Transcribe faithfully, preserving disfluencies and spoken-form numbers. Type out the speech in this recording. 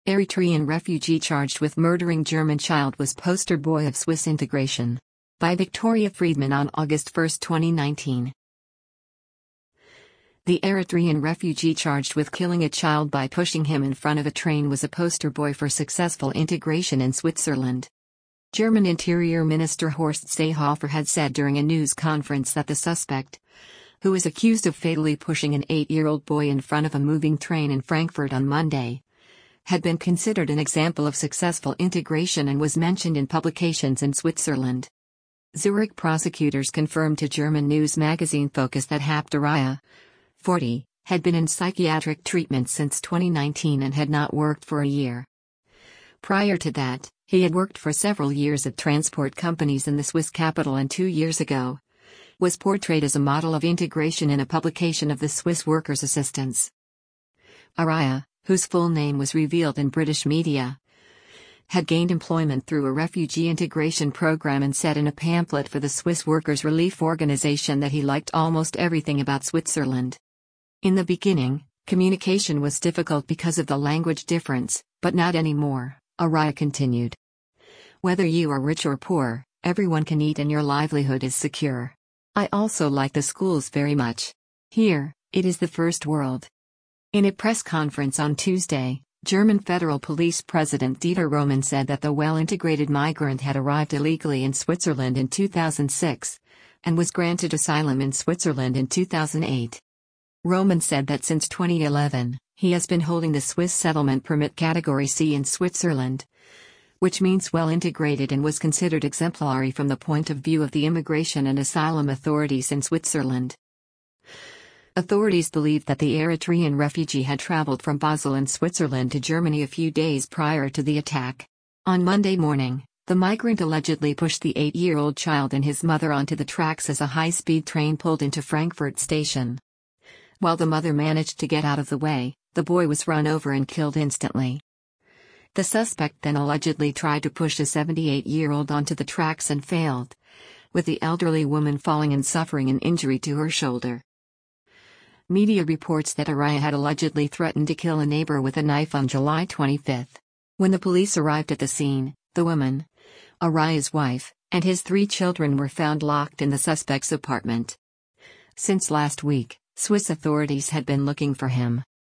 Eritrean refugee charged with murdering German child was poster boy of Swiss integration. By Victoria Friedman on August first, twenty nineteen. The Eritrean refugee charged with killing a child by pushing him in front of a train was a poster boy for successful integration in Switzerland. German Interior Minister Horst Seehofer had said during a news conference that the suspect, who is accused of fatally pushing an eight-year-old boy in front of a moving train in Frankfurt on Monday, had been considered an example of successful integration and was mentioned in publications in Switzerland. Zurich prosecutors confirmed to German news magazine Focus that Habt Araya, forty, had been in psychiatric treatment since twenty nineteen and had not worked for a year. Prior to that, he had worked for several years at transport companies in the Swiss capital and two years ago was portrayed as a model of integration in a publication of the Swiss Workers' Assistance. Araya, whose full name was revealed in British media, had gained employment through a refugee integration program and said in a pamphlet for the Swiss Workers' Relief Organization that he liked almost everything about Switzerland. In the beginning, communication was difficult because of the language difference, but not anymore, Araya continued. Whether you are rich or poor, everyone can eat and your livelihood is secure. I also like the schools very much. Here, it is the first world. In a press conference on Tuesday, German Federal Police President Dieter Roman said that the well-integrated migrant had arrived illegally in Switzerland in two thousand six, and was granted asylum in Switzerland in two thousand eight. Roman said that since twenty eleven, he has been holding the Swiss settlement permit category C in Switzerland, which means well-integrated and was considered exemplary from the point of view of the immigration and asylum authorities in Switzerland. Authorities believed that the Eritrean refugee had traveled from Basel in Switzerland to Germany a few days prior to the attack. On Monday morning, the migrant allegedly pushed the eight-year-old child and his mother onto the tracks as a high-speed train pulled into Frankfurt station. While the mother managed to get out of the way, the boy was run over and killed instantly. The suspect then allegedly tried to push a seventy-eight-year-old onto the tracks and failed, with the elderly woman falling and suffering an injury to her shoulder. Media reports that Araya had allegedly threatened to kill a neighbor with a knife on July twenty-fifth. When the police arrived at the scene, the woman, Araya's wife, and his three children were found locked in the suspect's apartment. Since last week, Swiss authorities had been looking for him.